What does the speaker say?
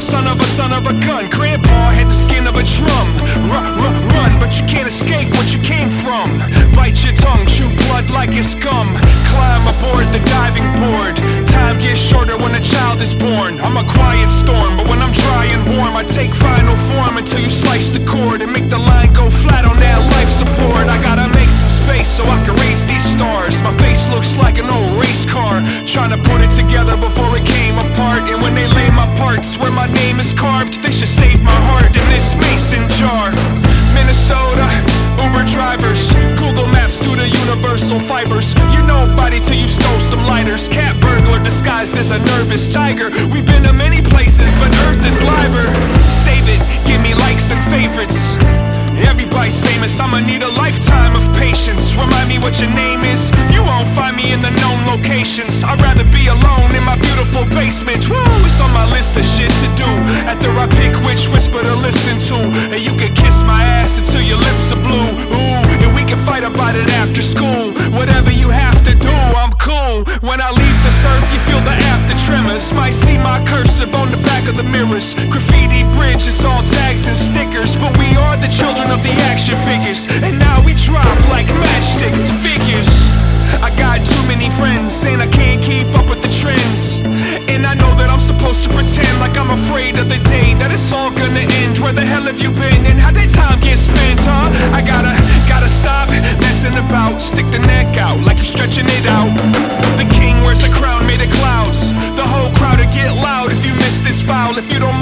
son of a gun. Grandpa had the skin of a drum. Run, but you can't escape what you came from. Bite your tongue, chew blood like it's gum. Climb aboard the diving board. Time gets shorter when a child is born. I'm a quiet storm, but when I'm dry and warm, I take final form until you slice the cord and make the line go flat on that life support. I gotta make some space so I can raise these stars. My face looks like an old race car, trying to put it together before it came apart. And when they lay my parts where my name is carved, they should save my heart in this mason jar. Minnesota, Uber drivers, Google Maps through the universal fibers. You're nobody till you stole some lighters. Cat burglar disguised as a nervous tiger. We've been to many places, but Earth is liver. Save it, give me likes and favorites. Everybody's famous, I'ma need a lifetime of patience. Remind me what your name is. You won't find me in the known locations. I'd rather be alone in my beautiful basement. Woo, it's on my list of shit to do. After I pick which whisper to listen to. And you can kiss my ass until your lips are blue. Ooh, and we can fight about it after school. Whatever you have to do, I'm cool. When I leave this earth, you feel the after tremors. Might see my cursive on the back of the mirrors. Graffiti bridges, all tags and stickers. But we are the children of the action figures, and now we drop like matchsticks. Figures, I got too many friends saying I can't keep up with the trends, and I know that I'm supposed to pretend like I'm afraid of the day that it's all gonna end. Where the hell have you been, and how'd that time get spent, huh? I gotta stop messing about. Stick the neck out like you're stretching it out. The king wears a crown made of clouds. The whole crowd will get loud if you miss this foul. If you don't